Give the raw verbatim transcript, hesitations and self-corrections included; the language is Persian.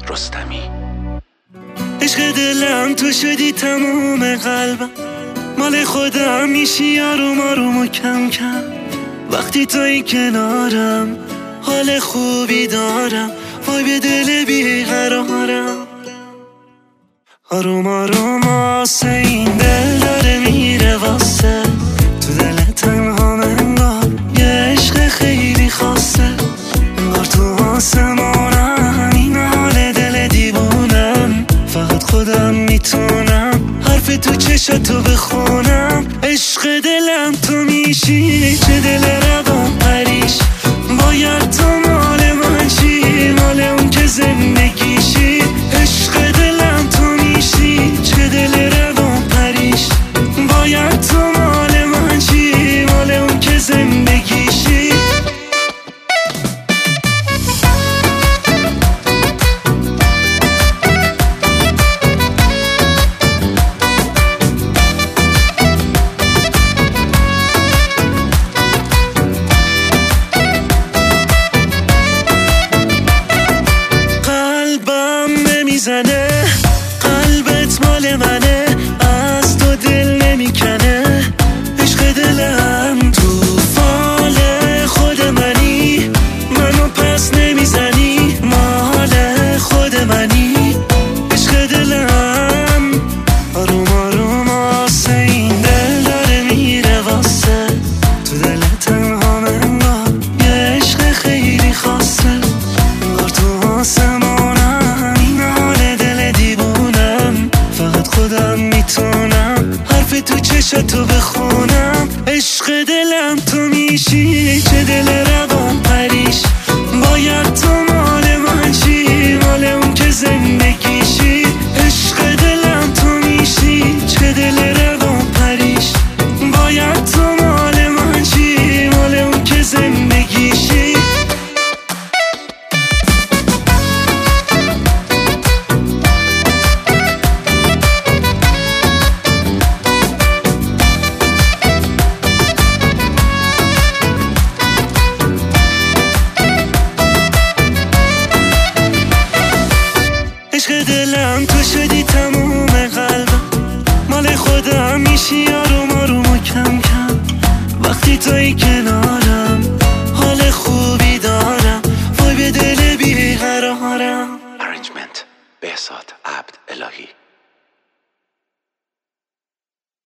رستمی. عشق دلم تو شدی تموم قلبم، مال خودم میشی آروم آروم و کم کم. وقتی توی کنارم حال خوبی دارم، وای به دل بیقرارم. آروم آروم آسه این دل داره میره واسه، تو دل تنها منگار یه عشق خیلی خاصه. انگار تو آسمانم این حال دل دیوونم، فقط خودم میتونم حرف تو چشاتو بخونم. عشق دلم تو میشی، چه دل روان پریش، باید تو مال من چی، مال اون که زندگیشی. عشق دلم تو میشی، چه دل روان پریش، باید تو مال من چی، مال اون که زندگیشی. میزنه قلبت مال منه، از تو دل نمیکنه. عشق دلم تو فال خود منی، منو پس نمیزنی، مال خود منی. عشق دلم آروم آروم آسه این دل داره میره واسه، تو دل تنها منگار یه عشق خیلی خاصه. انگار تو آسمانم خودم میتونم حرف تو چشاتو بخونم. عشق دلم تو میشی، چه دل روان پریش، باید تو مال من چی، مال اون که زندگیشی. عشق دلم تو میشی، چه دل روان پریش، باید تو مال من چی، مال اون که زندگیشی. عشق دلم تو شدی تموم قلبم، مال خودم میشی آروم آروم و کم کم. وقتی توی کنار